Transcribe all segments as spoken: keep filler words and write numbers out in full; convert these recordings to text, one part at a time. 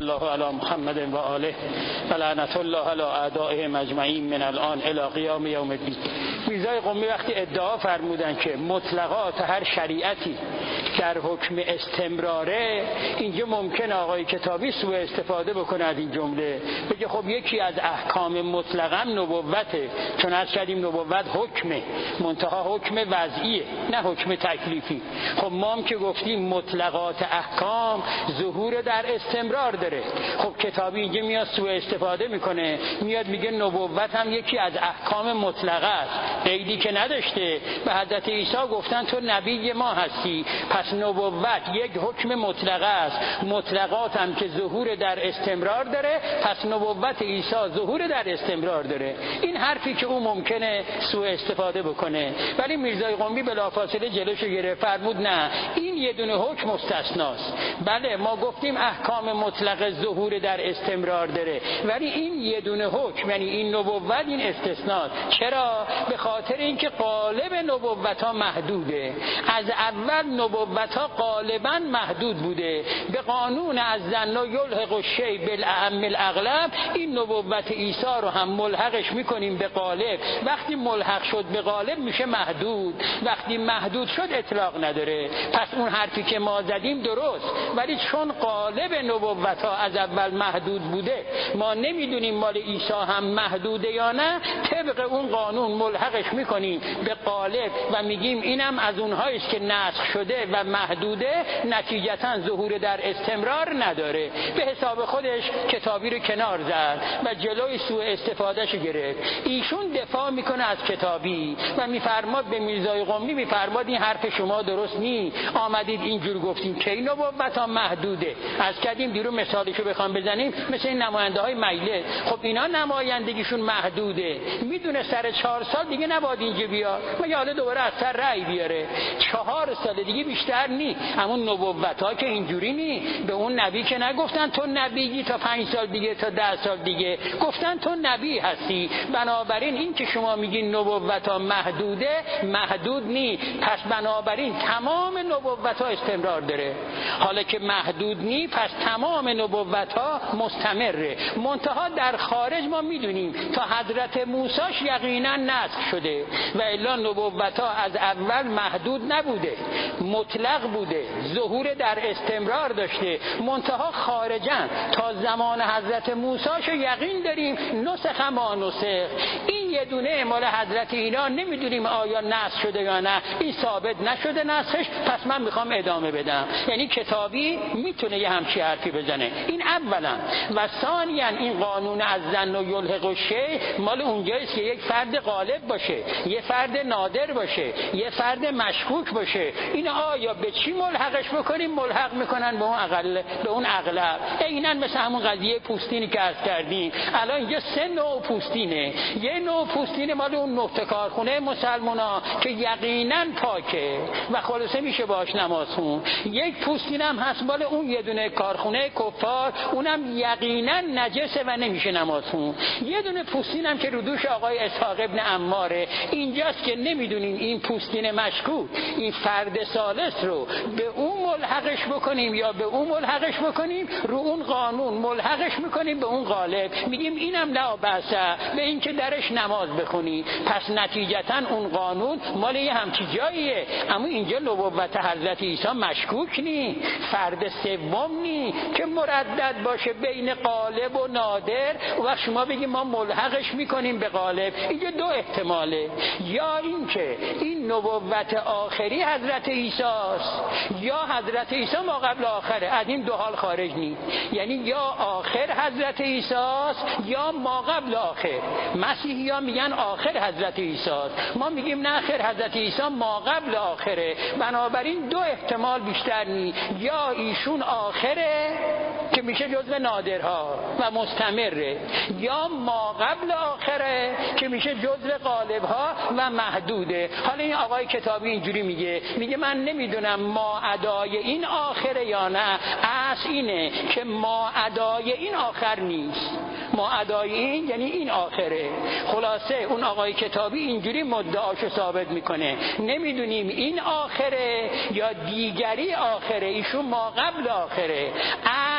الله علی محمد و آله و لعنت الله علی اعدائهم اجمعین من الان الی قیام یوم الدین. میرزای قمی وقتی ادعا فرمودن که مطلقات هر شریعتی در حکم استمراره، اینجا ممکن آقای کتابی سوء استفاده بکنه از این جمله، بگه خب یکی از احکام مطلقا نبوته، چون از کردیم نبوت حکمه، منتها حکم وضعیه نه حکم تکلیفی. خب ما هم که گفتیم مطلقات احکام ظهور در استمرار داره. خب کتابی اینجا میاد سوء استفاده میکنه، میاد میگه نبوت هم یکی از احکام مطلقه است، قیدی که نداشته. به حضرت عیسی گفتن تو نبی ما هستی، پس نبوت یک حکم مطلقه است، مطلقات هم که ظهور در استمرار داره، پس نبوت عیسی ظهور در استمرار داره. این حرفی که او ممکنه سوء استفاده بکنه، ولی میرزای قمی بلافاصله جلوشو گرفت، فرمود نه، این یه دونه حکم مستثناست. بله ما گفتیم احکام مطلق ظهور در استمرار داره، ولی این یه دونه حکم، یعنی این نبوت، این استثناست. چرا؟ به خاطر اینکه قالب نبوت ها محدوده. از اول نبوت ها غالبا محدود بوده. به قانون از ظن و یلحق الشیء بالاعم الاغلب، این نبوت عیسی رو هم ملحقش میکنیم به غالب. وقتی ملحق شد به غالب میشه محدود، وقتی محدود شد اطلاق نداره. پس اون حرفی که ما زدیم درست، ولی چون غالب نبوت ها از اول محدود بوده، ما نمیدونیم مال عیسی هم محدوده یا نه، طبق اون قانون ملحقش میکنیم به غالب و میگیم اینم از اونهاییست که نسخ شده و محدوده، نتیجتا ظهور در استمرار نداره. به حساب خودش کتابی رو کنار زد و جلوی سوء استفادهش گرفت. ایشون دفاع میکنه از کتابی و میفرماد به میرزای قمی، میفرماد این حرف شما درست نی، آمدید اینجور گفتیم که این نبوت ها محدوده. از کردیم دیرو مثالشو بخوام بزنیم مثل این نماینده های مجلس، خب اینا نمایندگیشون محدوده، میدونه سر چهار سال دیگه نباید اینجا بیاد، مگه حالا دوباره از سر رأی بیاره؟ چهار سال دیگه بیشتر نی. همون نبوت ها که اینجوری نی، به اون نبی که نگفتن تو نبیی تا پنج سال دیگه تا ده سال دیگه، گفتن تو نبی هستی. بنابراین این که شما میگین نبوت ها محدوده، محدود نی. پس بنابراین تمام نبوت ها استمرار داره. حالا که محدود نی، پس تمام نبوت ها مستمره. منتها در خارج ما میدونیم تا حضرت موسیش یقینا نسخ شده، و الا نبوت ها از اول محدود نبوده، مطلق بوده، ظهور در استمرار داشته. منتها خارجا تا زمان حضرت موسیش یقین داریم نسخ ما نسخ. این یه دونه مال حضرت اینا نمیدونیم آیا نسخ شده یا نه، این ثابت نشده نسخش، پس من میخوام ادامه بدم. یعنی کتابی میتونه یه همچی حرفی بزنه. این اولا. و ثانیا این قانون از ظن و یلحق الشیء مال اونجاییست که یک فرد غالب باشه، یه فرد نادر باشه، یه فرد مشکوک باشه. این آیا به چی ملحقش بکنیم؟ ملحق میکنن به اون اقل، به اون اغلب. عیناً مثل همون قضیه پوستینی که عرض کردیم. الان اینجا سه نوع پوستینه. یه نوع پوستین مال اون نقطه کارخونه مسلمونا که یقینا پاکه و خلاصه میشه باش نماز خون. یک پوستین هم هست مال اون یه دونه کارخونه کفار، اونم یقینا نجسه و نمیشه نماز خون. یه دونه پوستین هم که رو دوش آقای اسحاق ابن عماره، اینجاست که نمیدونین این پوستین مشکوک، این فرد ثالث رو به اون ملحقش بکنیم یا به اون ملحقش بکنیم، رو اون قانون ملحقش میکنیم به اون غالب، میگیم اینم لا بأسه به این که درش نماز بخونی. پس نتیجتا اون قانون مال یه همچی جاییه. اما اینجا نبوت حضرت عیسی مشکوک نی، فرد سوم نی که مردد باشه بین غالب و نادر و شما بگیم ما ملحقش میکنیم به غالب. اینجا دو احتماله، یا این که این نبوت آخری حضرت عیسی است، یا حضرت عیسی ما قبل آخره. از این دو حال خارج نی، یعنی یا آخر حضرت عیسی است یا ما قبل آخر. مسیحی ها میگن آخر حضرت عیسی است، ما میگیم نه آخر حضرت عیسی ما قبل آخره. بنابراین دو احتمال بیشتر نی، یا ایشون آخره که میشه جزو نادرها و مستمره، یا ما قبل آخره که میشه جزو غالبها و محدوده. حالا این آقای کتابی اینجوری میگه، میگه من نمیدونم ما ادای این آخره یا نه، اصل اینه که ما ادای این آخر نیست، ما ادای این یعنی این آخره. خلاصه اون آقای کتابی اینجوری مدعاشو ثابت میکنه، نمیدونیم این آخره یا دیگری آخره، ایشون ما قبل آخره.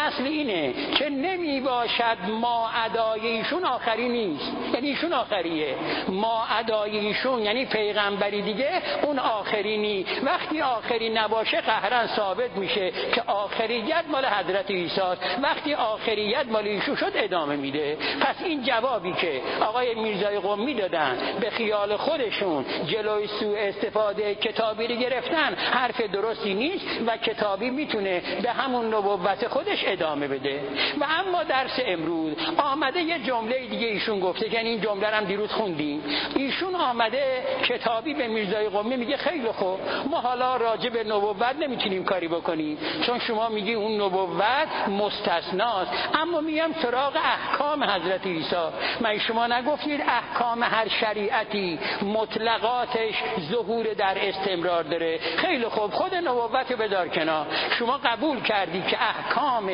اصل اینه که نمی باشد ما ادای ایشون آخری نیست، یعنی ایشون آخریه، ما ادای ایشون یعنی پیغمبری دیگه اون آخری نی. وقتی آخری نباشه قهرن ثابت میشه که آخریت مال حضرت عیسی است. وقتی آخریت مال ایشون شد ادامه میده. پس این جوابی که آقای میرزای قمی دادن به خیال خودشون جلوی سوء استفاده کتابی رو گرفتن حرف درستی نیست و کتابی میتونه به همون نبوت خودش ادامه بده. و اما درس امروز آمده یه جمله دیگه ایشون گفته که این جمله رو هم دیروز خوندیم. ایشون آمده کتابی به میرزای قمی میگه خیلی خوب ما حالا راجع به نبوت نمیتونیم کاری بکنیم چون شما میگی اون نبوت مستثناست، اما میگم سراغ احکام حضرت عیسی. من شما نگفتید احکام هر شریعتی مطلقاتش ظهور در استمرار داره؟ خیلی خوب خود نبوت بدار کنار. شما قبول کردی که احکام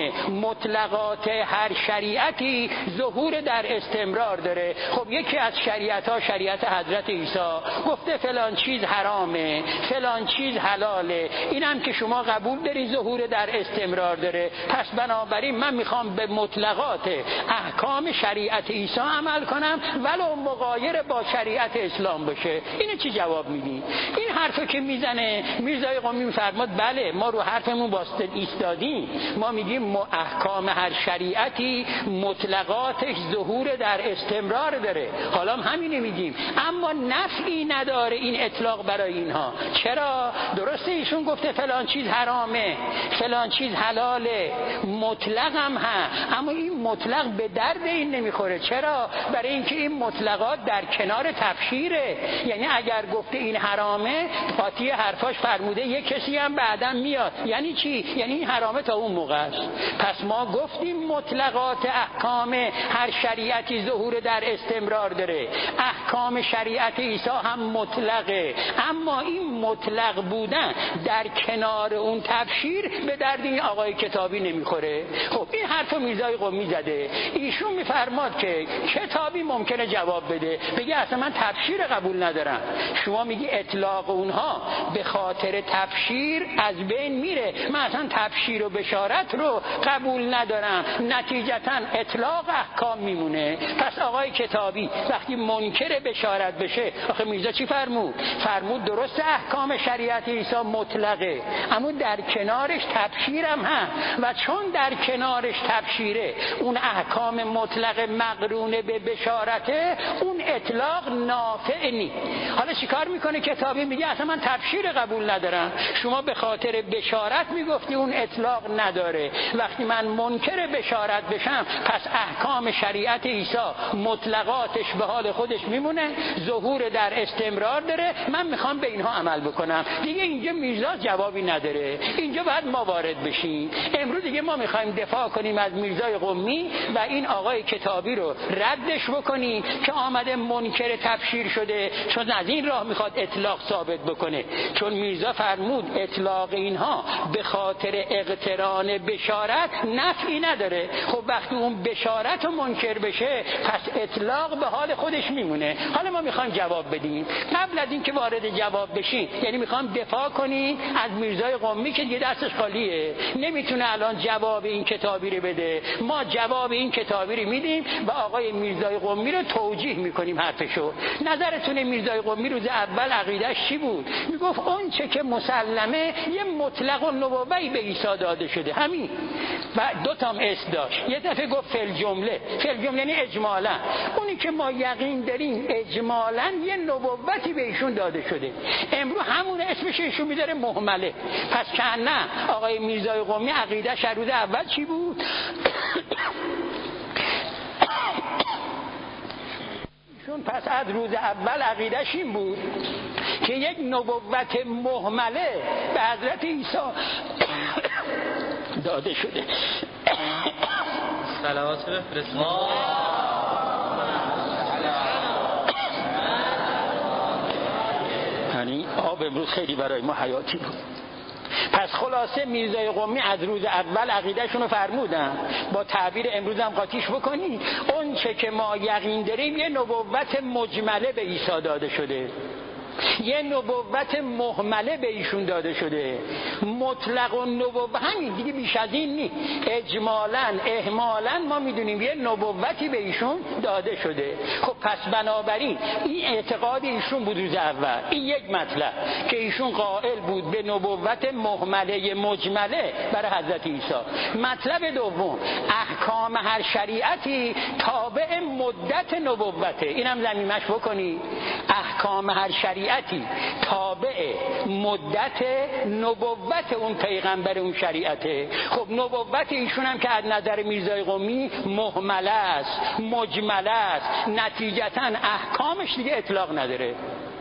مطلقات هر شریعتی ظهور در استمرار داره. خب یکی از شریعت ها شریعت حضرت عیسی گفته فلان چیز حرامه فلان چیز حلاله، اینم که شما قبول داری ظهور در استمرار داره. پس بنابراین من میخوام به مطلقات احکام شریعت عیسی عمل کنم ولو مغایر با شریعت اسلام باشه. اینو چی جواب میدی؟ این حرفو که میزنه میرزای قمی میفرماد بله ما رو حرفمون واسطه ایستادیم، ما میگیم احکام هر شریعتی مطلقاتش ظهور در استمرار داره، حالا هم همینه میگیم، اما نفعی نداره این اطلاق برای اینها. چرا؟ درسته ایشون گفته فلان چیز حرامه فلان چیز حلاله، مطلق هم هست، اما این مطلق به درد این نمیخوره. چرا؟ برای اینکه این مطلقات در کنار تفسیره. یعنی اگر گفته این حرامه قاطی حرفاش فرموده یک کسی هم بعدم میاد، یعنی چی؟ یعنی این حرامه تا اون موقع است. پس ما گفتیم مطلقات احکام هر شریعتی ظهور در استمرار داره، احکام شریعت عیسی هم مطلقه، اما این مطلق بودن در کنار اون تفسیر به درد این آقای کتابی نمیخوره. خب این حرفو میرزای قمی زده. ایشون میفرماد که کتابی ممکنه جواب بده بگه اصلا من تفسیر قبول ندارم. شما میگی اطلاق اونها به خاطر تفسیر از بین میره، من اصلا تفسیر و بشارت رو قبول ندارم، نتیجتا اطلاق احکام میمونه. پس آقای کتابی وقتی منکر بشارت بشه، آخه میرزا چی فرمود؟ فرمود درست احکام شریعت عیسی مطلقه اما در کنارش تفسیر هم هست و چون در کنارش تفسیره اون احکام مطلق مقرونه به بشارته، اون اطلاق نافع نی. حالا چیکار میکنه کتابی؟ میگه اصلا من تفسیر قبول ندارم، شما به خاطر بشارت میگفتی اون اطلاق نداره، وقتی من منکر بشارت بشم پس احکام شریعت عیسی مطلقاتش به حال خودش میمونه، ظهور در استمرار داره، من میخوام به اینها عمل بکنم. دیگه اینجا میرزا جوابی نداره، اینجا باید ما وارد بشیم. امروز دیگه ما میخوایم دفاع کنیم از میرزای قمی و این آقای کتابی رو ردش بکنیم که آمده منکر تفسیر شده، چون از این راه میخواد اطلاق ثابت بکنه. چون میرزا فرمود اطلاق اینها به خاطر اقتران بشارت نفعی نداره. خب وقتی اون بشارت رو منکر بشه پس اطلاق به حال خودش میمونه. حالا ما میخوایم جواب بدیم. قبل از اینکه وارد جواب بشیم، یعنی میخوام دفاع کنیم از میرزای قمی که دیگه دستش خالیه، نمیتونه الان جواب این کتابی رو بده. ما جواب این کتابی رو میدیم و آقای میرزای قمی رو توجیه میکنیم حرفشو. نظرتون میرزای قمی روز اول عقیدهش چی بود؟ میگفت اون چه که مسلمه یه مطلق و نبوی به عیسی داده شده، همین. و دو تا اس داشت، یه دفعه گفت فل جمله، فل جمله یعنی اجمالا، اونی که ما یقین داریم اجمالا یه نبوتی به ایشون داده شده. امروز همون اسمش ایشون میذاره مهمله. پس که نه آقای میرزای قمی عقیدهش روز اول چی بود؟ چون پس از روز اول عقیدهش این بود که یک نبوت مهمله به حضرت عیسی داده شده. صلوات بفرستید. یعنی آب امروز خیلی برای ما حیاتی بود. پس خلاصه میرزای قمی از روز اول عقیدهشون رو فرمودن، با تعبیر امروز هم قاطیش بکنی، اون چه که ما یقین داریم یه نبوت مجمله به عیسی داده شده. یه نبوت مهمله به ایشون داده شده. مطلق و نبوت همین دیگه، بیش از این نیست. اجمالاً اهمالاً ما میدونیم یه نبوتی به ایشون داده شده. خب پس بنابراین این اعتقاد ایشون بود روز اول. این یک مطلب که ایشون قائل بود به نبوت مهمله مجمله برای حضرت عیسی. مطلب دوم، احکام هر شریعتی تابع مدت نبوته. اینم ضمیمش بکنی، احکام هر شریعتی تابع مدت نبوت اون پیغمبر اون شریعته. خب نبوت ایشون هم که از نظر میرزای قمی مهمله است، مجمله است، نتیجتاً احکامش دیگه اطلاق نداره.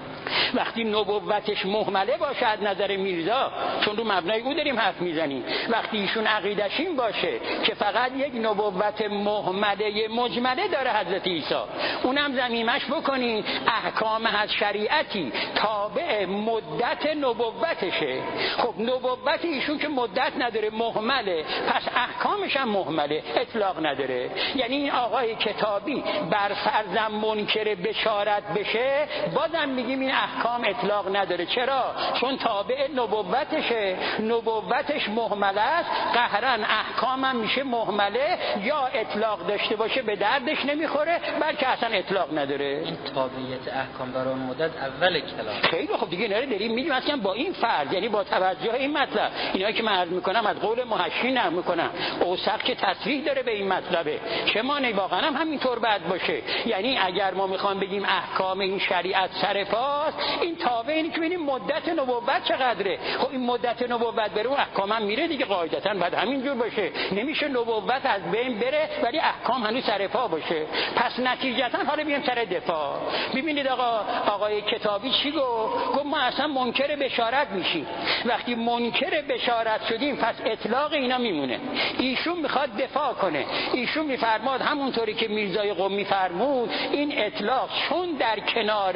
وقتی نبوتش مهمله باشه از نظر میرزا، چون رو مبنای او داریم حرف میزنیم، وقتی ایشون عقیدش این باشه که فقط یک نبوت مهمله مجمله داره حضرت عیسی، اونم ضمیمش بکنین احکام از شریعتی تابع مدت نبوتشه. خب نبوت ایشون که مدت نداره، مهمله، پس احکامش هم مهمله، اطلاق نداره. یعنی این آقای کتابی بر فرضم منکر بشارت بشه، بازم میگیم این احکام اطلاق نداره. چرا؟ چون تابع نبوتشه، نبوتش مهمله است، قهرن احکام هم میشه مهمله، یا اطلاق داشته باشه به دردش نمیخوره، بلکه اصلا اطلاق نداره. این تابعیت احکام برای مدت اول کلام. خیلی خوب دیگه نره داریم میگیم اصلا با این فرض، یعنی با توجه این مطلب، اینایی که من عرض میکنم از قول محشی نقل میکنم، اوثق که تصریح داره به این مطلبه، چه مانعی واقعا هم همینطور بعد باشه. یعنی اگر ما میخوام بگیم احکام این شریعت سر پاست، این تابع اینی که ببینیم مدت نبوت چقدره. خب این مدت نبوت بره اون احکام هم میره دیگه، قاعدتا بعد همینجور باشه. نمیشه نبوت از بین بره ولی احکام هنوز سر پا باشه. پس نتیجتا حالا بیام سر دفاع. ببینید آقا آقای کتابی چی گفت؟ گفت ما اصلا منکر بشارت میشیم. وقتی منکر بشارت شدیم پس اطلاق اینا میمونه. ایشون میخواد دفاع کنه. ایشون میفرماد همونطوری که میرزای قمی فرمود، این اطلاق چون در کنار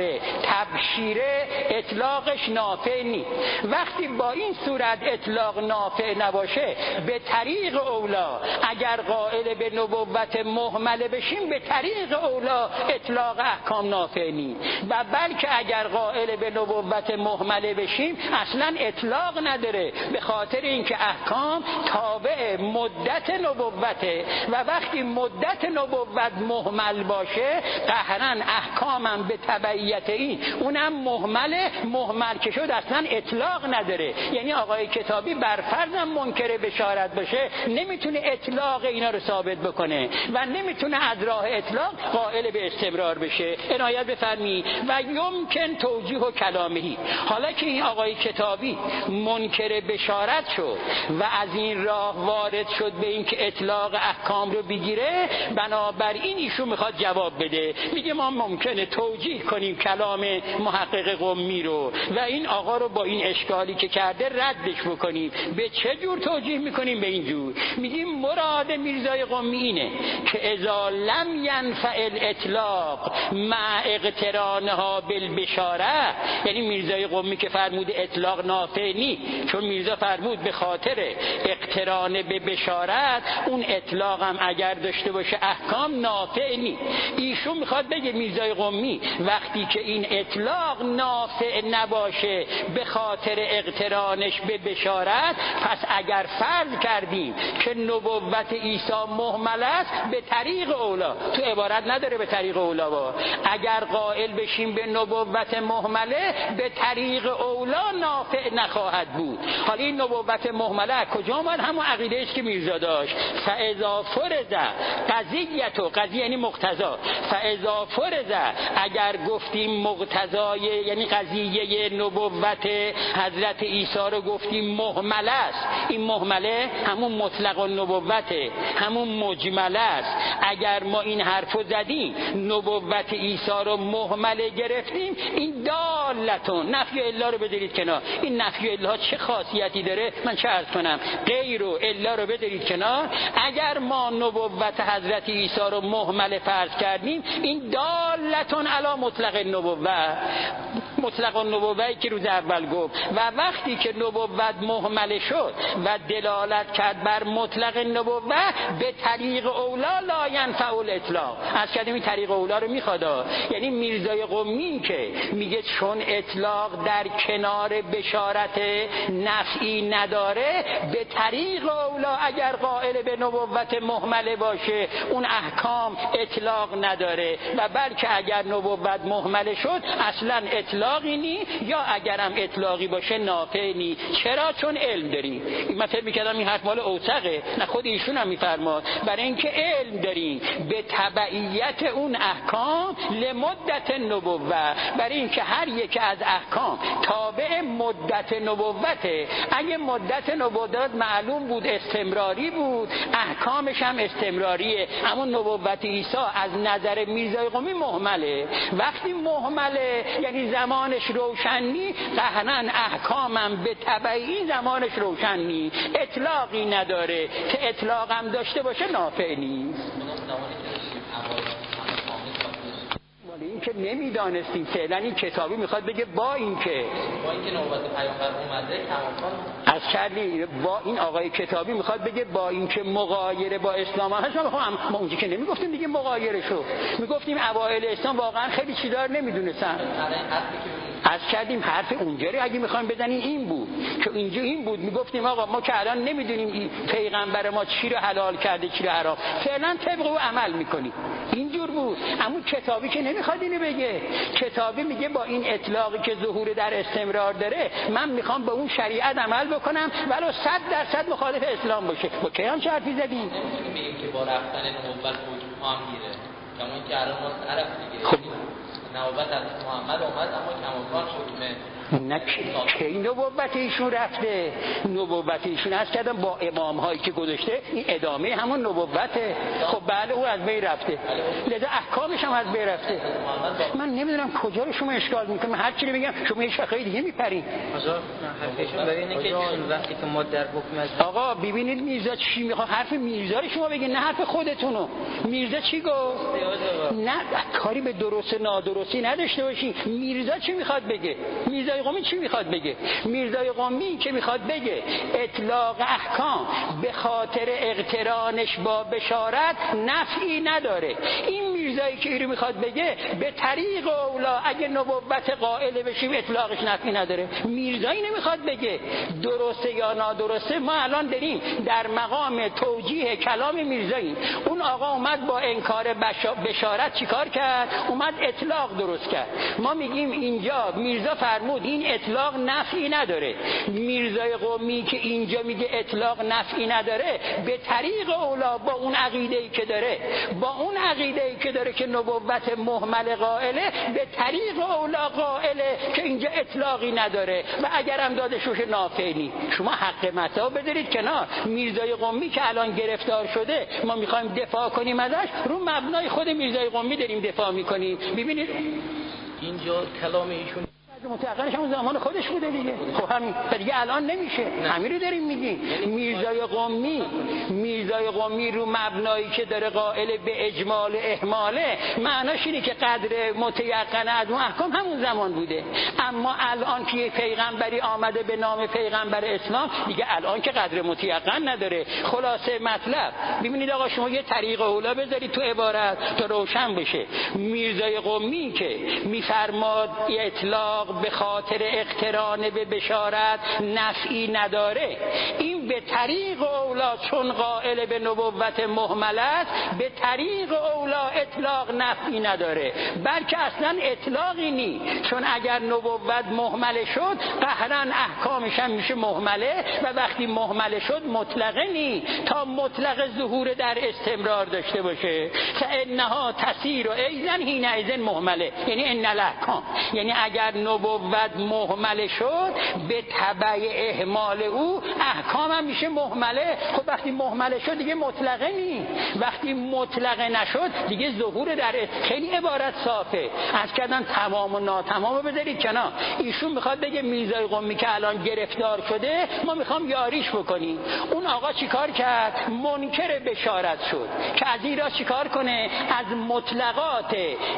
تبشیره اطلاقش نافع نیست. وقتی با این صورت اطلاق نافع نباشه، به طریق اولا اگر قائل به نبوت مهمله بشیم، به طریق اولا اطلاق احکام نافع نیست. و بلکه اگر قائل به نبوت مهمله بشیم اصلا اطلاق نداره، به خاطر اینکه احکام تابع مدت نبوته و وقتی مدت نبوت مهمل باشه، قهرن احکامم به تبعیت این اونم مهمله، مهمل که شد اصلا اطلاق نداره. یعنی آقای کتابی بر فرضم منکر بشارت باشه، نمیتونه اطلاق اینا رو ثابت بکنه و نمیتونه از راه اطلاق قائل به استمرار بشه. عنایت بفرمی و یمکن توجیه و کلامهی. حالا که این آقای کتابی منکر بشارت شد و از این راه وارد شد به این که اطلاق احکام رو بگیره، بنابراین ایشون میخواد جواب بده. میگه ما ممکنه توجیه کنیم کلام محقق قمی رو و این آقا رو با این اشکالی که کرده ردش بکنیم. به چه جور توجیه میکنیم؟ به این جور میگیم مراد میرزای قمی اینه که اذا لم ینفع الاطلاق مع اقترانها بالبشاره، یعنی میرزای قمی که فرمود اطلاق نافع نی، چون میرزا فرمود به خاطر اقتران به بشارت اون اطلاق هم اگر داشته باشه احکام نافع نی. ایشون میخواد بگه میرزای قمی وقتی که این اطلاق نافع نباشه به خاطر اقترانش به بشارت، پس اگر فرض کردیم که نبوت عیسی مهمل است، به طریق اولا، تو عبارت نداره به طریق اولا با، اگر قائل بشیم به نبوت مهمله، به طریق اولا نافع نخواهد بود. حالا این نبوت مهمله کجا آمد؟ همون عقیده است که میرزا داشت. فاذا فرض قضیه، قضیه یعنی مقتضا، فاذا فرض اگر گفتیم مقتضای یعنی قضیه نبوت حضرت عیسی رو گفتیم مهمله است، این مهمله همون مطلق النبوته، همون مجمله است. اگر ما این حرفو زدیم نبوت عیسی رو مهمله گرفتیم، این دالتون، نفی الا رو بذارید کنار. این نفی الا چه خاصیتی داره؟ من چه عرض کنم؟ غیر و الا رو بذارید کنار. اگر ما نبوت حضرت عیسی رو مهمله فرض کردیم، این دالتون علی مطلق النبوه، مطلق النبوهی که روز اول گفت. و وقتی که نبوت مهمل شد و دلالت کرد بر مطلق النبوه، به طریق اولا لا ینفع الاطلاق. از کردیم این طریق اولا رو میخواد، یعنی میرزای قمی که میگه چون اطلاق در کنار بشارت نفعی نداره، به طریق اولا اگر قائل به نبوت مهمله باشه اون احکام اطلاق نداره و بلکه اگر نبوت مهمله شد اصلا اطلاقی نی، یا اگرم اطلاقی باشه نافع نی. چرا؟ چون علم داریم. من فکر می‌کردم این حرف مال اوثقه، نه خود ایشون هم می‌فرماد برای اینکه علم داریم به تبعیت اون احکام لمدت نبوت، برای اینکه هر یک از احکام تابع مدت نبوته. اگه مدت نبوت معلوم بود استمراری بود، احکامش هم استمراریه. اما نبوت عیسی از نظر میرزای قمی مهمله. وقتی مهمله یعنی زمانش روشن نی، قطعاً احکامم به تبعی زمانش روشن نی، اطلاقی نداره که اطلاق هم داشته باشه نافع نیست. این که نمیدانستیم فعلا این کتابی میخواد بگه با این که با اینکه نوبت پیامبر اومده کماکان از کردی با این آقای کتابی میخواد بگه با اینکه مغایره با اسلام هست. ما ما اونجا که نمیگفتیم دیگه مغایره شو، میگفتیم اوایل اسلام واقعا خیلی چیزا رو نمیدونستن. از کردیم حرف اونجا رو اگه میخوایم بزنیم این بود که اینجا این بود، میگفتیم آقا ما که الان نمیدونیم پیغمبر ما چی رو حلال کرده چی رو حرام، فعلا طبق او عمل میکنیم. اینجور بود. اما کتابی که نمیخواد اینو بگه. کتابی میگه با این اطلاقی که ظهور در استمرار داره من میخوام به اون شریعت عمل بکنم ولو صد درصد مخالف اسلام باشه. با کی هم چه حرفی زدی؟ نمیتونیم بگیم که با رفتن نبوت حکم هم گیره، کما اینکه الان ما عرب دیگه خب نبوت از محمد اومد اما کماکان حکم نه کی نبوت ایشون رفته. نبوت ایشون از کردم با امام هایی که گذاشته این ادامه همون نبوته. خب بله او از بین رفته، لذا احکامش هم از بین رفته. من نمیدونم کجا رو شما اشکال میکنم، هر چی بگم شما یه شاخه دیگه میپرین. آقا حرفشون برای اینه که وقتی که ما در حکم از آقا ببینید میرزا چی میخواد، حرف میرزا رو شما بگید نه حرف خودتونو. میرزا چی گفت؟ نه کاری به درست نادرستی نداشته باشین. میرزا چی میخواد بگه؟ میرزا قمی چی میخواد بگه؟ میرزای قمی که میخواد بگه اطلاق احکام به خاطر اقترانش با بشارت نفعی نداره. این میرزایی که اینو میخواد بگه به طریق اولا اگه نبوت قائل بشیم اطلاقش نفعی نداره. میرزایی نمیخواد بگه درسته یا نادرسته. ما الان داریم در مقام توجیه کلام میرزایی. اون آقا اومد با انکار بشارت چیکار کرد؟ اومد اطلاق درست کرد. ما میگیم اینجا میرزا فرمود این اطلاق نفعی نداره. میرزای قمی که اینجا میگه اطلاق نفعی نداره به طریق اولا با اون عقیده‌ای که داره با اون عقیده‌ای که داره که نبوت مهمل قائله به طریق اولا قائله که اینجا اطلاقی نداره و اگرم داده شوشه نافعی. شما حق مطلب بذارید کنار. میرزای قمی که الان گرفتار شده ما میخوایم دفاع کنیم ازش، رو مبنای خود میرزای قمی داریم دفاع میکنیم. ببینید اینجا کلام ایشون متأخرش هم زمان خودش بوده دیگه. خب همین دیگه الان نمیشه. همین رو داریم میگیم. میرزای قمی میرزای قمی رو مبنایی که داره قائل به اجمال اهماله، معناش اینه که قدر متیقن از اون احکام همون زمان بوده. اما الان که پیغمبری آمده به نام پیغمبر اسلام دیگه الان که قدر متیقن نداره. خلاصه مطلب ببینید آقا شما یه طریق اولا بذارید تو عبارت تا روشن بشه. میرزای قمی که میفرماد اطلاق به خاطر اقتران به بشارت نفعی نداره، این به طریق اولا چون قائل به نبوت مهمل است به طریق اولا اطلاق نفعی نداره، بلکه اصلا اطلاقی نی. چون اگر نبوت مهمل شد قهرن احکامش هم میشه مهمله و وقتی مهمل شد مطلقه نی تا مطلق ظهور در استمرار داشته باشه. فانها تسیر و ایزن حین ایزن مهمله، یعنی ان الاحکام، یعنی اگر نبوت مهمل شد به تبع اهمال او احکام هم میشه مهمله. خب وقتی مهمل شد دیگه مطلقه نی. وقتی مطلقه نشد دیگه ظهور در خیلی عبارت صافه. از کردن تمام و ناتمام رو بذارید کنار. ایشون میخواد بگه میرزای قمی که الان گرفتار شده ما میخوام یاریش بکنیم. اون آقا چیکار کرد؟ منکر بشارت شد که از این را چیکار کنه؟ از مطلقات احکام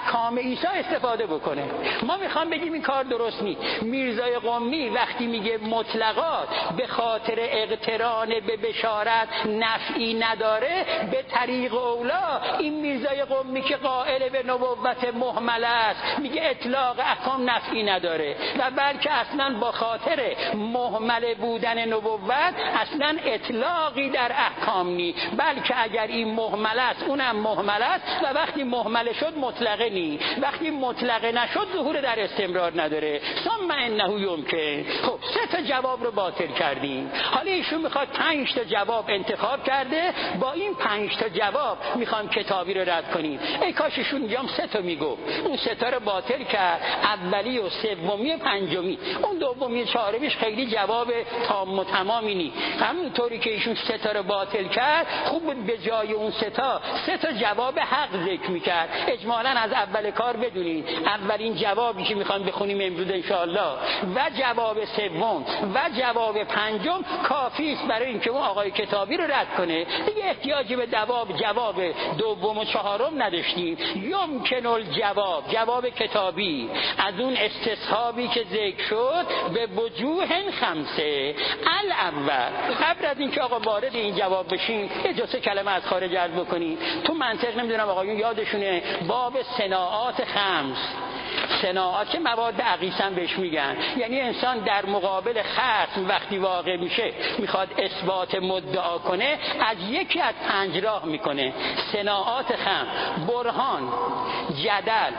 احکام عیسی استفاده بکنه. ما میخوام بگیم این کار درست نیست. میرزای قمی وقتی میگه مطلقات به خاطر اقتران به بشارت نفعی نداره، به طریق اولا این میرزای قمی که قائل به نبوت محمل است میگه اطلاق احکام نفعی نداره و بلکه اصلا با خاطر محمل بودن نبوت اصلا اطلاقی در احکام نی، بلکه اگر این محمل است اونم محمل است و وقتی محمل شد مطلقه نی، وقتی مطلقه نشد ظهور در استمرار نداره. ثم انه یمکن. خب سه تا جواب رو باطل کردیم، حالا ایشون میخواد پنج تا جواب انتخاب کرده، با این پنج تا جواب میخوام کتابی رو رد کنیم. ای کاش ایشون اینجام سه تا میگفت، اون سه تا رو باطل کرد، اولی و سومی و پنجمی، اون دومی چهارمیش خیلی جواب تام و تمامی نی. همونطوری که ایشون سه تا رو باطل کرد، خوب بود به جای اون سه تا سه تا جواب حق ذکر میکرد. اجمالاً از اول کار بدونید اولین جوابی که میخوام بخونیم امروز انشاءالله و جواب سوم و جواب پنجم کافی است برای اینکه اون آقای کتابی رو رد کنه. دیگه احتیاجی به جواب جواب دوم و چهارم نداشتیم. یمکن الجواب، جواب کتابی از اون استصحابی که ذکر شد به وجوه خمسه. الاول، قبل از اینکه آقا وارد این جواب بشین یه دو سه کلمه از خارج عرض بکنید. تو منطق نمیدونم آقایون یادشونه باب صناعات خمس، صناعات که مواد عقیسن بهش میگن، یعنی انسان در مقابل خصم وقتی واقع میشه میخواد اثبات مدعا کنه از یکی از پنج راه میکنه. صناعات خم: برهان، جدل،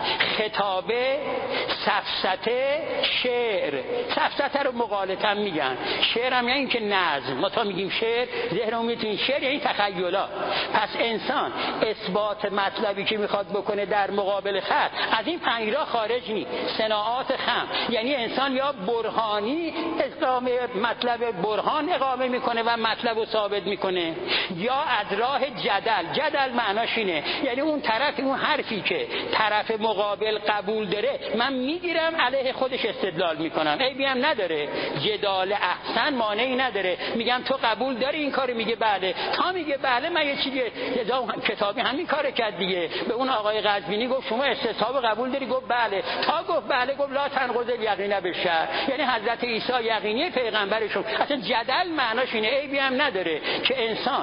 خطابه، سفسطه، شعر. سفسطه رو مغالطه میگن، شعر هم یعنی که نظم. ما تا میگیم شعر ذهنمون میتونیم شعر یعنی تخیلات. پس انسان اثبات مطلبی که میخواد بکنه در مقابل خصم از این پنج راه خارج نی. صناعات خم یعنی انسان یا برهانی اقامه مطلب برهان اقامه میکنه و مطلب رو ثابت میکنه، یا از راه جدل. جدل معناش اینه یعنی اون طرف اون حرفی که طرف مقابل قبول داره من میگیرم علیه خودش استدلال میکنم، عیبی هم نداره. جدال احسن مانعی نداره، میگم تو قبول داری این کارو، میگه بله. تا میگه بله من یه چیزی کتابی همین کارو کرد دیگه، به اون آقای قزوینی گفت شما استصحاب قبول داری؟ گفت بله. تا گفت بله گفت لا تنقض الیقین بالشرع، یعنی حضرت عیسی یقینی پیغمبرشون. اصلا جدل معناش اینه، عیبی هم نداره که انسان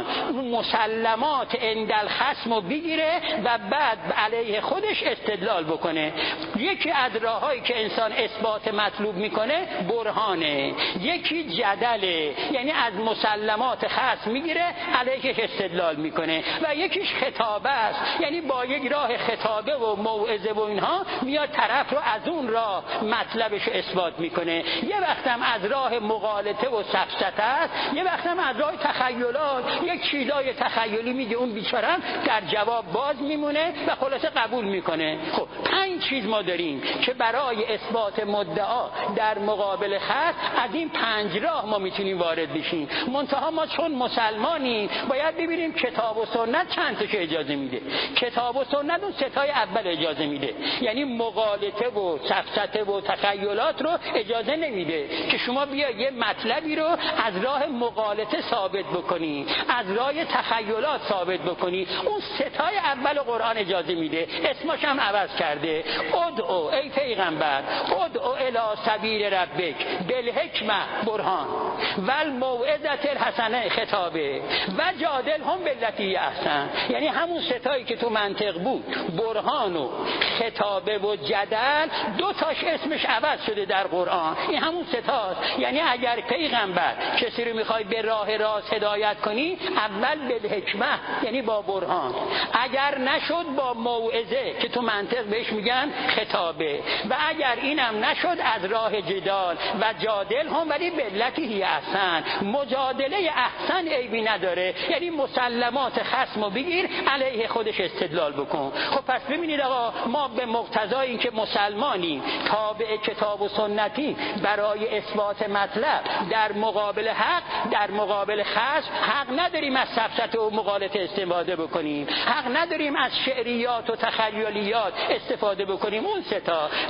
مسلمات عند الخصم رو بگیره و بعد علیه خودش استدلال بکنه. یکی از راههایی که انسان اثبات مطلوب میکنه برهانه، یکی جدله یعنی از مسلمات خصم میگیره علیهش استدلال میکنه، و یکیش خطابه است یعنی با یک راه خطابه و موعظه و اینها میاد طرف رو از اون راه مطلبش رو اثبات میکنه. یه وقتم از راه مغالطه و سفسطه است، یه وقتم از راه تخیلات، یک چیزای تخیلی میگه اون بیچاره در جواب باز میمونه و خلاصه قبول میکنه. خب پنج چیز ما داریم که برای اثبات مدعا در مقابل خصم از این پنج راه ما میتونیم وارد بشیم. منتها ما چون مسلمانیم باید ببینیم کتاب و سنت چند تاشو اجازه میده. کتاب و سنت اون ستای اول اجازه میده، یعنی مغالطه و سفسطه و تخیلات رو اجازه نمیده که شما بیا یه مطلبی رو از راه مغالطه ثابت بکنی، از راه تخیلات ثابت بکنی. اون ستای اول قرآن اجازه میده، اسمش هم عوض کرده. ادعو ای پیغمبر، ادعو الی سبیل ربک بالحکمه برهان و الموعظه الحسنه خطابه و جادلهم بالتی احسن. یعنی همون ستایی که تو منطق بود، برهان و خطابه و جدل، دو تاش اسمش عوض شده در قرآن. این همون ستاست. یعنی اگر پیغمبر کسی رو میخوای به راه راست هدایت کنی، اول بالحکمه یعنی با برهان، اگر نشد با موعظه که تو منطق بهش میگن خطابه، و اگر اینم نشد از راه جدال و جادل هم ولی بالتی هی احسن. مجادله احسن عیبی نداره، یعنی مسلمات خصم رو بگیر علیه خودش استدلال بکن. خب پس ببینید آقا ما به مقتضای این که مسلمانیم تابع کتاب و سنتی برای اثبات مطلب در مقابل حق، در مقابل خصم، حق نداریم از سفسطه و مغالطه استفاده بکنیم، حق نداریم از شعریات و تخیلیات استفاده بکنیم، اون ستا. و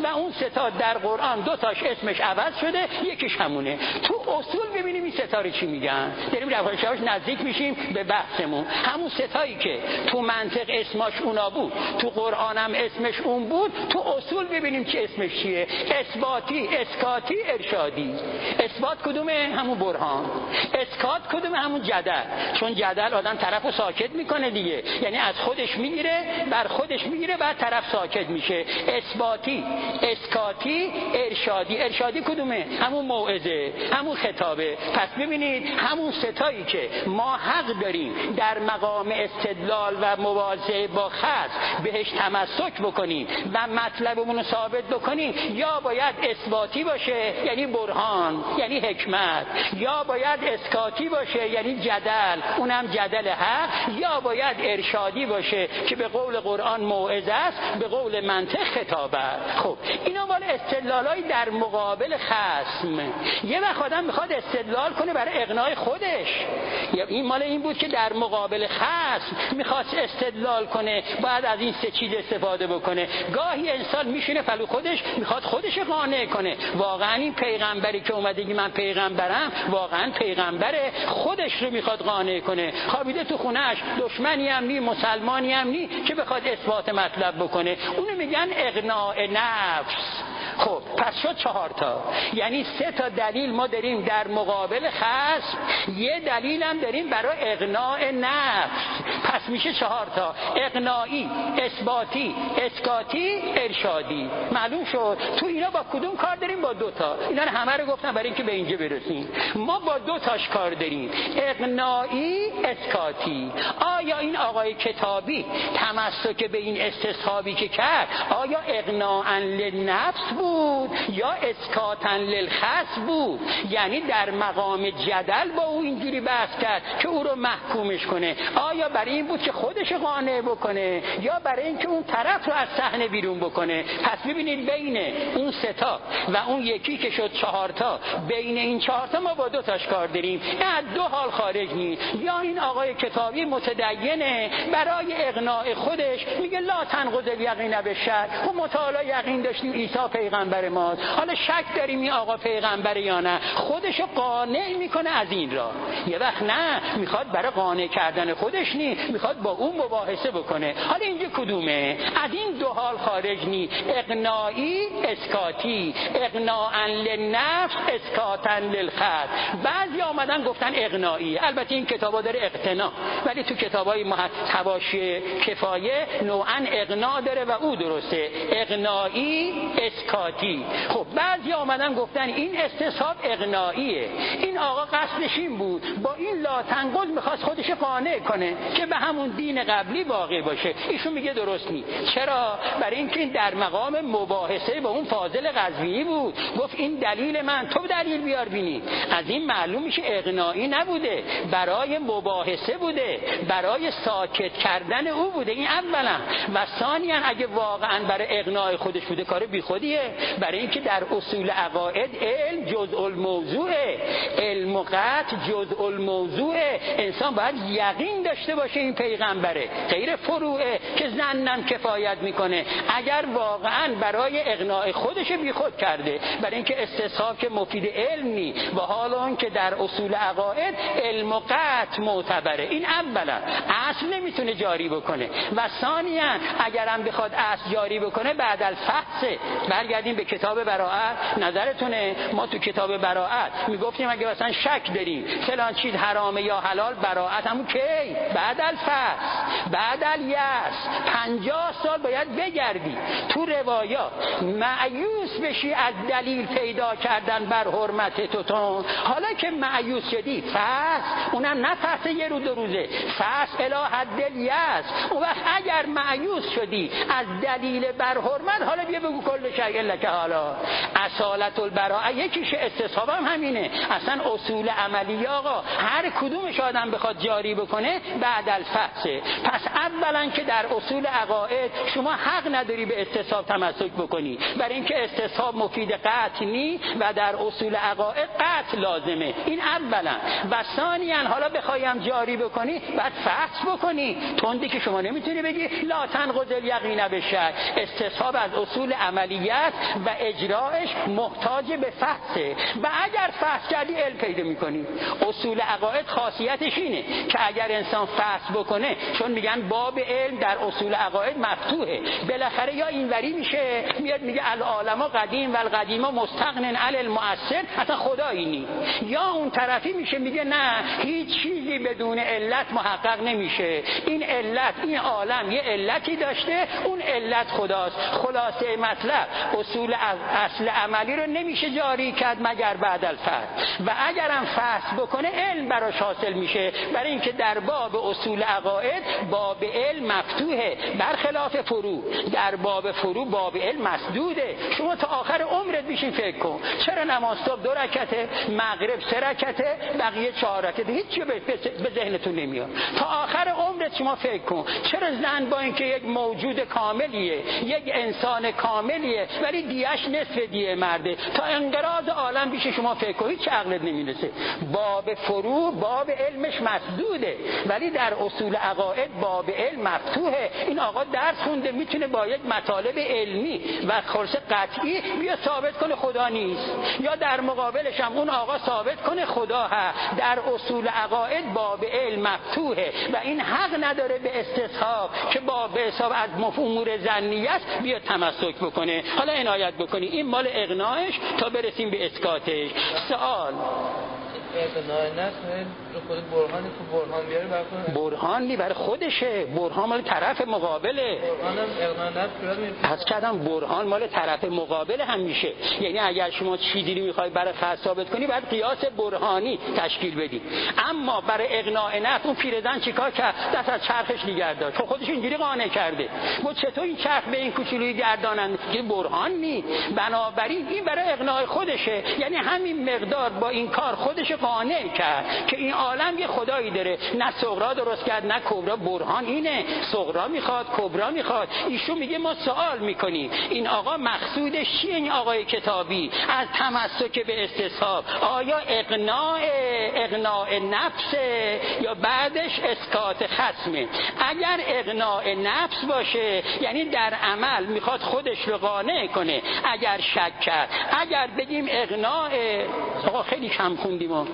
و اون ستا در قرآن دو تاش اسمش عوض شده، یکیش همونه. تو اصول ببینیم این ستا چی میگن. داریم روایش نزدیک میشیم به بحثمون. همون ستایی که تو منطق اسمش اونا بود، تو قرآن هم اسمش اون بود، تو اصول ببینیم چه اسمش چیه. اثباتی، اسکاتی، ارشادی. اثبات کدومه؟ همون برهان. اسکات کدومه؟ همون جدل. چون جدل آدم طرفو ساکت میکنه دیگه، یعنی از خودش میگیره بر خودش میگیره بعد طرف ساکت میشه. اثباتی، اسکاتی، ارشادی. ارشادی کدومه؟ همون موعظه، همون خطابه. پس ببینید همون ستایی که ما حق داریم در مقام استدلال و مواضعه با خصم بهش تمسک بکنیم و مطلبمون رو ثابت بکنیم، یا باید اثباتی باشه یعنی برهان یعنی حکمت، یا باید اسکاتی باشه یعنی جدل اونم جدل حق، یا باید ارشادی باشه که به قول قرآن موعظه است، به قول منطق خطابه. خب اینا مال استدلالای در مقابل خصم. یه وقت آدم میخواد استدلال کنه برای اقناع خودش، این مال این بود که در مقابل خصم میخواست استدلال کنه باید از این سه چیز استفاده بکنه. گاهی انسان میشینه پلو خودش میخواد خودش قانع کنه. واقعا این پیغمبری که اومده که من پیغمبرم واقعا پیغمبره، خودش رو میخواد قانع کنه. خوابیده تو خونهش، دشمنی هم نی مسلمانی هم نی که بخواد اثبات مطلب بکنه. اونو میگن اقناع نفس. خب پس شد چهار تا، یعنی سه تا دلیل ما داریم در مقابل خصم، یه دلیل هم داریم برای اقناع نفس. پس میشه چهار تا: اقناعی، اثباتی، اسکاتی، ارشادی. معلوم شد تو اینا با کدوم کار داریم؟ با دو تا. اینا همه رو گفتم برای اینکه به اینجا برسیم. ما با دو تاش کار داریم، اقناعی، اسکاتی. آیا این آقای کتابی تمسک به این استصحابی که کرد آیا اقناعاً للنفس بود یا اسکاتن للخصم بود؟ یعنی در مقام جدل با او اینجوری بحث کرد که او رو محکومش کنه. آیا برای این بود که خودش قانع بکنه یا برای اینکه اون طرف رو از صحنه بیرون بکنه؟ پس ببینید بین اون سه تا و اون یکی که شد چهار تا، بین این چهار تا ما با دو تاش کار داریم. نه دو حال خارج نیست. یا این آقای کتابی متدینه برای اقناع خودش میگه لا تنقض الیقین بالشک، خب مطالعه یقین داشتیم عیسی پیغمبر ماست، حالا شک داریم این آقا پیغمبر یا نه، خودشو قانع میکنه از این را. یه وقت نه، میخواد برای قانع کردن خودش نی، میخواد با اون مباحثه بکنه. حالا اینجا کدومه؟ از این دو حال خارج نی. اقناعی، اسکاتی. اقناعاً للنفس، اسکاتاً للخصم. بعضی آمدن گفتن اقناعی. البته این کتابا داره اقتناع، ولی تو کتابای حواشی کفایه نوعاً اقناع داره و او درسته. اقناعی، اسکاتی. خب بعضی آمدن گفتن این استصحاب اقناعیه، این آقا قصدش این بود با این لا تنقض میخواست خودش قانع کنه که به همون دین قبلی باقی باشه. ایشون میگه درست نی. چرا؟ برای اینکه این در مقام مباحثه با اون فاضل قزوینی بود. گفت این دلیل من، تو دلیل بیار بینی. از این معلوم میشه اقناعی نبوده، برای مباحثه بوده، برای ساکت کردن او بوده. این اولا. و ثانیا اگه واقعا برای اقناع خودش بوده کار بیخودیه، برای اینکه در اصول عقاید علم جزء الموضوع، علم و قطع جزء الموضوع. انسان باید یقین داشته باشه این پیغمبره، غیر فروعه که ظنم کفایت میکنه. اگر واقعا برای اقناع خودش بیخود کرده، برای اینکه استصحاب که مفید علم نی، و حالا اون که در اصول عقاید علم و قطع معتبره. این اولا اصل نمیتونه جاری بکنه. و ثانیا اگر هم بخواد اصل جاری بکنه بعد الفحص. برگردیم به کتاب براءت. نظرتونه ما تو کتاب براءت میگفتیم اگه مثلا شک داریم فلان چیز حرامه یا حلال، براءت همون کی؟ بعد الفحص، بعد الیأس. پنجاه سال باید بگردی تو روایات مایوس بشی از دلیل پیدا کردن بر حرمت توتون. حالا که مایوس شدی فحص، اونم نه فحص یه رو دو روزه، فحص الی حد الیأس. اون وقت اگر مایوس شدی از دلیل بر حرمت، حالا بیا بگو کل شیء لک حالا. اصالت البراءه یکیش، استصحاب هم همینه. اصلا اصول عملی آقا هر کدومش آدم بخواد جاری بکنه بعد الفحصه. پس اولا که در اصول عقاید شما حق نداری به استصحاب تمسک بکنی، برای اینکه استصحاب مفید قطع نی و در اصول عقاید قطع لازمه. این اولا. و ثانیاً حالا بخوایم جاری بکنی بعد فحص بکنی. تندی که شما نمیتونی بگی لا تنقض الیقین بالشک. استصحاب از اصول عملیات و اجراش محتاج به فحصه و اگر فحص کردی علم پیدا میکنی. اصول عقاید خاصیتش اینه که اگر انسان فحص بکنه، چون میگن باب علم در اصول عقاید مفتوحه، بالاخره یا اینوری میشه میاد میگه العالم قدیم و القدیم مستغن علی المؤثر، اصلا خدایی نی، یا اون طرفی میشه میگه نه هیچ چیزی بدون علت محقق نمیشه، این علت این عالم یه علتی داشته، اون علت خداست. خلاصه مطلب اصول اصل عملی رو نمیشه جاری کرد مگر بعد الفحص و اگرم فحص بکنه علم براش حاصل میشه، برای اینکه در باب اصول عقاید باب علم مفتوحه برخلاف فروع. در باب فروع باب علم مسدوده. شما تا آخر عمرت بشین فکر کن چرا نماز صبح دو رکعته، مغرب سه رکعته، بقیه چهار رکعته، هیچ به ذهنتون نمیاد. تا آخر عمرت شما فکر کن چرا زن با اینکه یک موجود کاملیه، یک انسان کاملیه، ولی دیش نصف دیه مرده، تا انقراض عالم بیشه شما فکر کن هیچ عقلت نمیرسه. باب فروع باب علمش مسدوده، ولی در اصول عقاید باب علم مفتوحه. این آقا درس خونده میتونه با یک مطالب علمی و خالص قطعی بیا ثابت کنه خدا نیست، یا در مقابلش هم اون آقا ثابت کنه خدا هست. در اصول عقاید باب علم مفتوحه و این حق نداره به استصحاب که باب حساب از امور ظنیه است بیا تمسک بکنه. حالا عنایت بکنی این مال اقناعش تا برسیم به اسکاتش. سوال اقناع نه رو خود برهانی تو برهان بیاره برای برهان نی برای خودشه، برهان مال طرف مقابله. برهانم اقناع نه صورت میشه. پس کردم برهان مال طرف مقابل هم میشه. یعنی اگر شما چیزی رو میخوای برای خاص ثابت کنی باید قیاس برهانی تشکیل بدی. اما برای اقناع نه اون پیرزن چیکار کرد؟ دست از چرخش نگه داشت. خب خودش اینجوری قانع کرده. ما چطور این چرخ به این کوچولویی گردانند که برهان نی؟ بنابراین این برای اقناع خودشه. یعنی همین مقدار با این کار خودش قانع کرد که این عالم یه خدایی داره، نه صغرا درست کرد نه کبرا. برهان اینه، صغرا میخواد کبرا میخواد. ایشون میگه ما سوال میکنیم این آقا مقصودش چیه؟ این آقای کتابی از تمسک به استصحاب آیا اقناع اقناع نفس یا بعدش اسکات خصمه؟ اگر اقناع نفس باشه یعنی در عمل میخواد خودش رو قانع کنه. اگر شک کرد، اگر بگیم اقناع آقا خیلی کم خوندیم ما.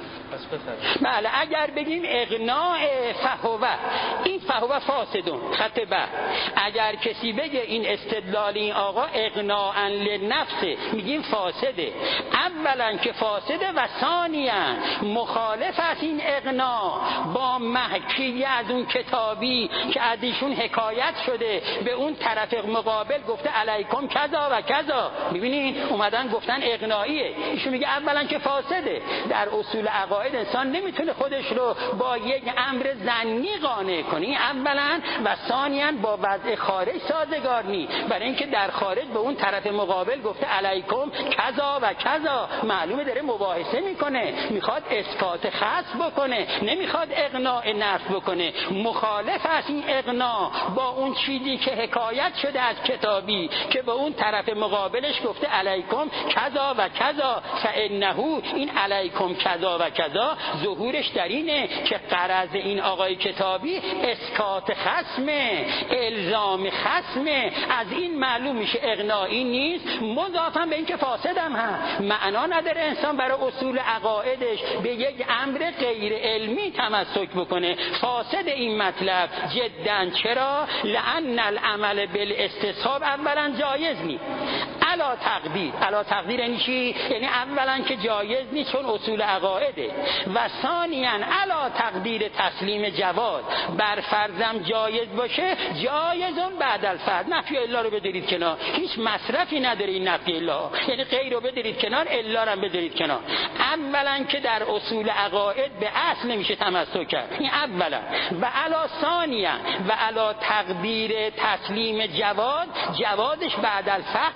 بله اگر بگیم اقناع فهوه، این فهوه فاسدون خط بعد. اگر کسی بگه این استدلال این آقا اقناعا لنفسه میگیم فاسده. اولا که فاسده و ثانیا مخالف از این اقناع با محکیه از اون کتابی که از ایشون حکایت شده به اون طرف مقابل گفته علیکم کذا و کذا. ببینین اومدن گفتن اقناعیه، ایشون میگه اولا که فاسده. در اصول عقاید انسان نمیتونه خودش رو با یک امر ظنی قانع کنه، اولا و ثانیا با وضع خارج سازگار نی، برای اینکه در خارج به اون طرف مقابل گفته علیکم کذا و کذا، معلومه داره مباحثه میکنه، میخواد اسکات خاص بکنه، نمیخواد اقناع نفس بکنه. مخالف است این اقناع با اون چیزی که حکایت شده از کتابی که به اون طرف مقابلش گفته علیکم کذا و کذا. فانه این علیکم کذا و کذا ظهورش در اینه که غرض این آقای کتابی اسکات خصمه، الزام خصمه. از این معلوم میشه اقناعی نیست، مضافاً به این که فاسد هم هست. معنا نداره انسان برای اصول عقایدش به یک امر غیر علمی تمسک بکنه. فاسد این مطلب جدا. چرا؟ لأن العمل بالاستصحاب اولا جایز نیست. علا تقدیر، علا تقدیر یعنی چی؟ یعنی اولا که جایز نیست چون اصول عقایده، و ثانیاً علا تقدیر تسلیم جواز، بر فرضم جایز باشه جایزون بعد الفرض. نفی الا رو بدارید کنار، هیچ مصرفی نداره این نفی الا، یعنی غیر رو بدارید کنار الا رو بدارید کنار. اولا که در اصول عقاید به اصل نمیشه تمسک کرد، این اولا. و علا ثانیاً و علا تقدیر تسلیم جواز، جوازش بعد الفحص.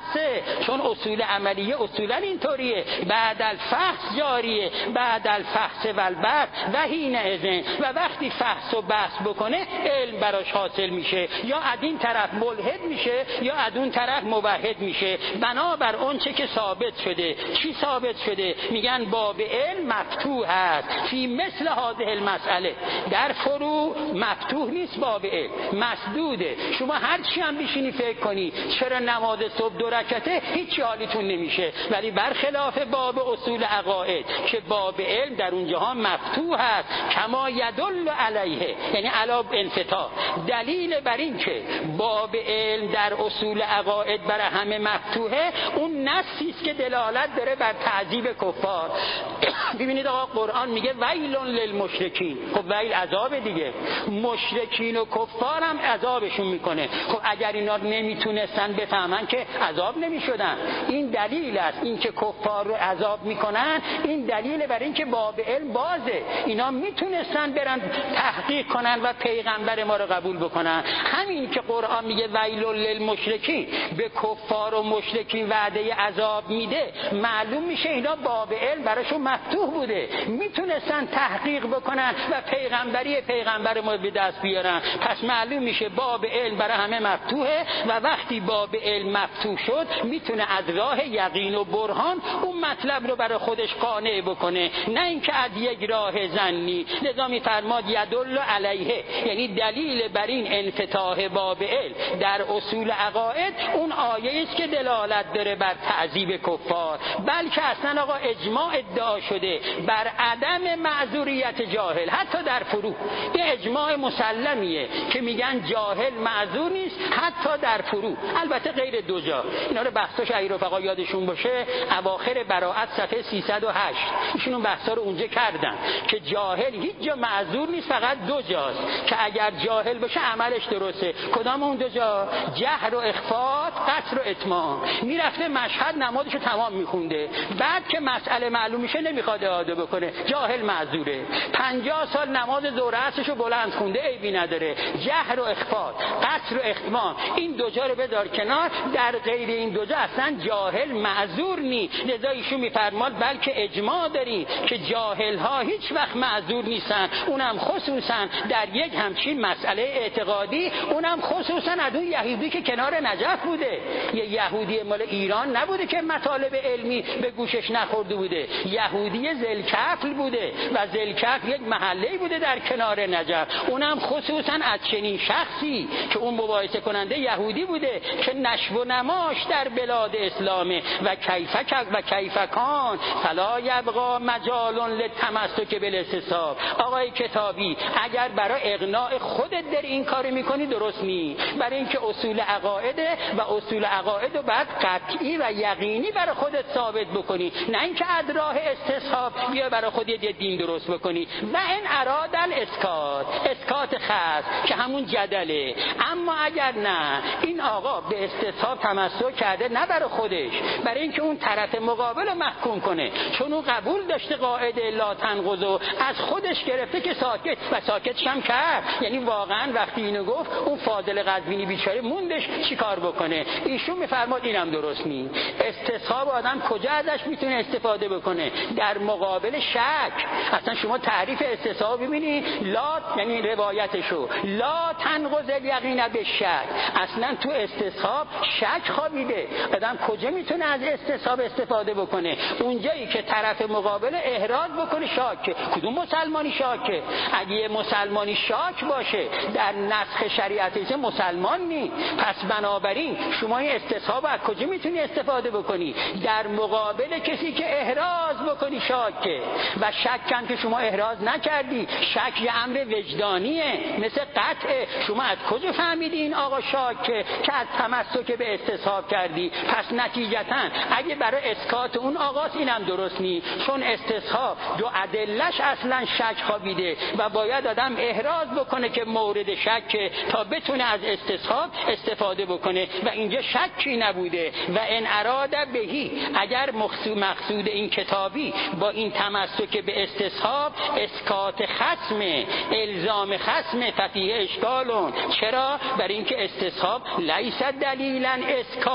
چون اصول عملیه اصولا اینطوریه، بعد الفحص جاریه، بعد الفحص و البحث و حین اذن، و وقتی فحص و بحث بکنه علم براش حاصل میشه، یا از این طرف ملحد میشه یا از اون طرف موحد میشه. بنابر اون چه که ثابت شده. چی ثابت شده؟ میگن باب علم مفتوح است فی مثل هذه المسئله. در فروع مفتوح نیست، باب علم مسدوده. شما هر چی هم بشینی فکر کنی چرا نماز صبح دو رکعته هیچ حالیتون نمیشه، ولی برخلاف باب اصول عقاید که باب علم در اونجاها مفتوح است، کما یدل علیه، یعنی علا انفتاح، دلیل بر این که باب علم در اصول عقاید برای همه مفتوحه اون نصی است که دلالت داره بر تعذیب کفار. ببینید آقا قرآن میگه ویل للمشرکین، خب ویل عذاب دیگه، مشرکین و کفار هم عذابشون میکنه. خب اگر اینا نمیتونستن بفهمن که عذاب نمیشدن. این دلیل است، این که کفار رو عذاب میکنن این دلیل بر این که باب علم بازه، اینا میتونستن برن تحقیق کنن و پیغمبر ما رو قبول بکنن. همین که قرآن میگه ویل للمشرکین، به کفار و مشرکین وعده عذاب میده، معلوم میشه اینا باب علم براشون مفتوح بوده، میتونستن تحقیق بکنن و پیغمبری پیغمبر ما به دست بیارن. پس معلوم میشه باب علم برای همه مفتوحه، و وقتی باب علم مفتوح شد میتونه از راه یقین و برهان اون مطلب رو برای خودش قانع بکنه، نه اینکه از یک راه ظنی. لذا میفرماد یدل علیه، یعنی دلیل بر این انفتاح باب علم در اصول عقاید اون آیه است که دلالت داره بر تعذیب کفار، بلکه اصلا آقا اجماع ادعا شده بر عدم معذوریت جاهل حتی در فروع. یه اجماع مسلمیه که میگن جاهل معذور نیست حتی در فروع، البته غیر دو جا. اینا رو بحثاش اگه رفقا یادشون باشه اواخر براءت صفحه سیصد و هشت ایشون اون بحثا رو اونجا کردن که جاهل هیچ جا معذور نیست، فقط دو جاست که اگر جاهل باشه عملش درسته. کدام اون دو جا؟ جهر و اخفات، قصر و اتمام. میرفته مشهد نمازشو تمام میخونده، بعد که مسئله معلوم میشه نمیخواد اعاده بکنه، جاهل معذوره. پنجاه سال نماز ظهر عصرشو بلند خونده، عیبی نداره. جهر و اخفات، قصر و اتمام، این دو جا رو بذار کنار، در غیر این دو جا اصلا جاهل معذور نی. لذا ایشون میفرماد بلکه اجماع داریم که جاهل ها هیچ وقت معذور نیستن، اونم خصوصا در یک همچین مسئله اعتقادی، اونم خصوصا از اون یهودی که کنار نجف بوده. یه یهودی مال ایران نبوده که مطالب علمی به گوشش نخورده بوده، یهودی ذوالکفل بوده و ذوالکفل یک محله بوده در کنار نجف. اونم خصوصا از چنین شخصی که اون مباحثه کننده یهودی بوده که نشو و نماش در بلاد اسلامه و کیفک و کیفکان فلا یبقا مجال للتمسک بالاستصحاب. آقای کتابی اگر برای اقناع خودت در این کار میکنی درست نی، برای اینکه اصول عقاید و اصول عقاید رو بعد قطعی و یقینی برای خودت ثابت بکنی، نه اینکه از راه استصحاب بیا برای خودت یه دین درست بکنی. و این اراد الاسکات، اسکات خاص که همون جدله. اما اگر نه این آقا به استصحاب تمسک کرده، نه برای خودش، برای اینکه اون طرف مقابل رو محکوم کنه، چون اون قبول داشته قاعده لا تنقضوا، از خودش گرفته که ساکت و ساکتش هم کرد. یعنی واقعا وقتی اینو گفت اون فاضل قزوینی بیچاره موندش چیکار بکنه. ایشون میفرماد اینم درست نی. استصحاب آدم کجا ازش میتونه استفاده بکنه؟ در مقابل شک. اصلا شما تعریف استصحاب ببینید، لا یعنی روایتشو لا تنقض الیقین بالشک. اصلا تو استصحاب شک خوابیده، آدم کجا میتونه از استصحاب استفاده بکنه؟ اونجایی که طرف مقابل احراز بکنه شاکه. کدوم مسلمانی شاکه؟ اگه یه مسلمانی شاک باشه در نسخ شریعت مسلمان نی. پس بنابراین شما این استصحاب از کجا میتونی استفاده بکنی؟ در مقابل کسی که احراز بکنی شاکه. و شک هم که شما احراز نکردی، شک یه امر وجدانیه مثل قطعه. شما از کجا فهمیدی این آقا شاکه که از تمسک به استصحاب کردی؟ پس نتیجتا اگه برای اسکات اون آقاست اینم درست نی، چون استصحاب دو ادلش اصلا شک خوابیده و باید آدم احراز بکنه که مورد شک تا بتونه از استصحاب استفاده بکنه و اینجا شکی نبوده. و ان اراده بهی، اگر مقصود این کتابی با این تمسک به استصحاب اسکات خصم، الزام خصم، ففیه اشکالون. چرا؟ برای اینکه استصحاب لیس دلیلا اسکاتیا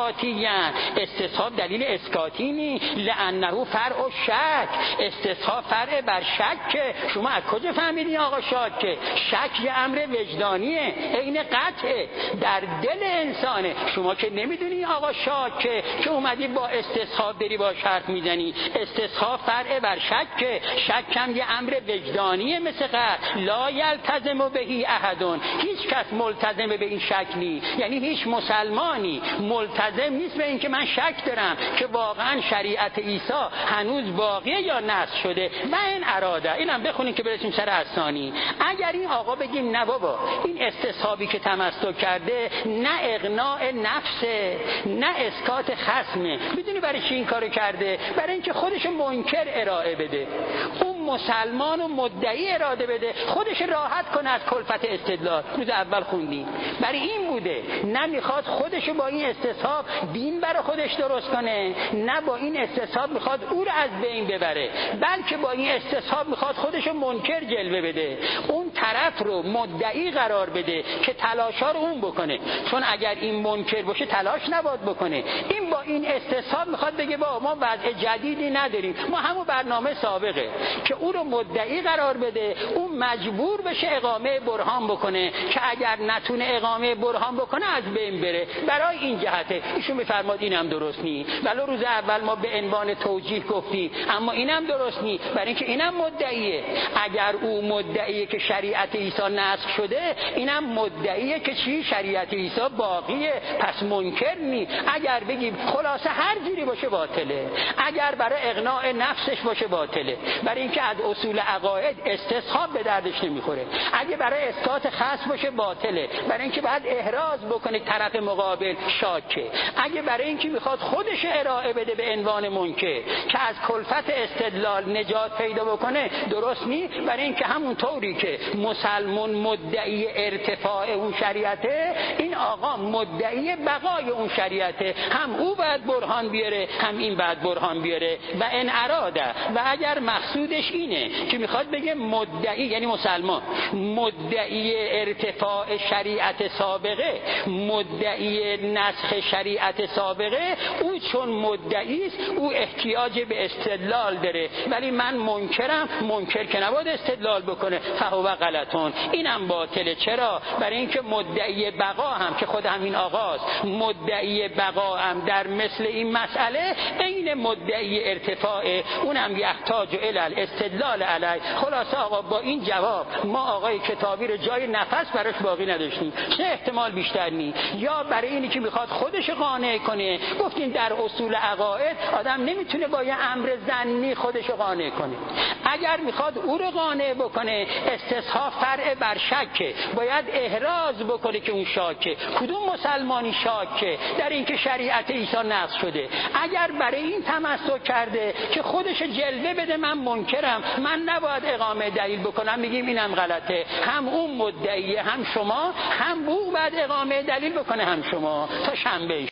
میگن استصحاب دلیل اسکاتی نی، لانه فرع شک، استصحاب فرع بر شک. شما از کجا فهمیدین آقا شاکه؟ شک یه امر وجدانیه، عین قطعه، در دل انسانه. شما که نمیدونی آقا شاکه که اومدی با استصحاب داری با حرف میزنی. استصحاب فرع بر شک، شک هم یه امر وجدانیه مثل قطع. لا یلتزم بهی احدون، هیچ کس ملتزم به این شک نی، یعنی هیچ مسلمانی ملتزم نیست به این که من شک دارم که واقعا شریعت عیسی هنوز باقیه یا نسخ شده. و این اراده، اینم بخونین که برسیم سر اسانی. اگر این آقا بگیم نه بابا این استصحابی که تمسک کرده نه اقناع نفسه نه اسکات خصمه، میدونی برای چی این کارو کرده؟ برای اینکه خودش منکر ارائه بده، اون مسلمان و مدعی اراده بده، خودش راحت کنه از کلفت استدلال. روز اول خوندیم برای این بوده، نه میخواد خودش با این استصحاب دین برای خودش درست کنه، نه با این استصحاب میخواد او رو از بین ببره، بلکه با این استصحاب میخواد خودش منکر جلوه بده، اون طرف رو مدعی قرار بده که تلاشا رو اون بکنه. چون اگر این منکر باشه تلاش نباید بکنه. این با این استصحاب میخواد بگه با ما وضع جدیدی نداریم، ما همون برنامه سابقه، که او رو مدعی قرار بده، اون مجبور بشه اقامه برهان بکنه که اگر نتونه اقامه برهان بکنه از بین بره. برای این جهته ایشون میفرماد اینم درست نی. ولو روز اول ما به عنوان توجیه گفتیم، اما اینم درست نی، برای اینکه اینم مدعیه. اگر او مدعیه که شریعت عیسی نسخ شده، اینم مدعیه که چی؟ شریعت عیسی باقیه، پس منکر نی. اگر بگیم خلاصه هر جوری باشه باطله، اگر برای اقناع نفسش باشه باطله، برای اینکه از اصول عقاید استصحاب به دردش نمیخوره. اگه برای اسقاط خاص باشه باطله، برای اینکه بعد احراز بکنه طرف مقابل شاکه. اگه برای اینکه میخواد خودش ارائه بده به عنوان منکر که از کلفت استدلال نجات پیدا بکنه، درست نی. برای اینکه همون طوری که مسلمان مدعی ارتفاع اون شریعته، این آقا مدعی بقای اون شریعته، هم او باید برهان بیاره هم این باید برهان بیاره. و ان اراده، و اگر مقصودش اینه که میخواد بگه مدعی یعنی مسلمان مدعی ارتفاع شریعت سابقه، مدعی نسخ شریعت سابقه، او چون مدعی است او احتیاج به استدلال داره، ولی من منکرم، منکر که نباید استدلال بکنه، فهو غلطون، اینم باطله. چرا؟ برای اینکه مدعی بقا هم که خود همین آقاست، مدعی بقا هم در مثل این مسئله عین مدعی ارتفاع، اونم یحتاج الی الاستدلال علی. خلاصه آقا با این جواب ما آقای کتابی رو جای نفس براش باقی نداشتیم. چه احتمال بیشتر نی؟ یا برای اینی که میخواد خودش قانع کنه، گفتیم در اصول عقاید آدم نمیتونه با یه امر ظنی خودش قانع کنه. اگر میخواد او رو قانع بکنه، استصحاب فرع بر شک، باید احراز بکنه که اون شاکه. کدوم مسلمانی شاکه در اینکه شریعت عیسی نسخ شده؟ اگر برای این تمسک کرده که خودش جلوه بده من منکرم، من نباید اقامه دلیل بکنم، میگیم اینم غلطه. هم اون مدعیه هم شما، هم او بعد اقامه دلیل بکنه هم شما، تا شنبه.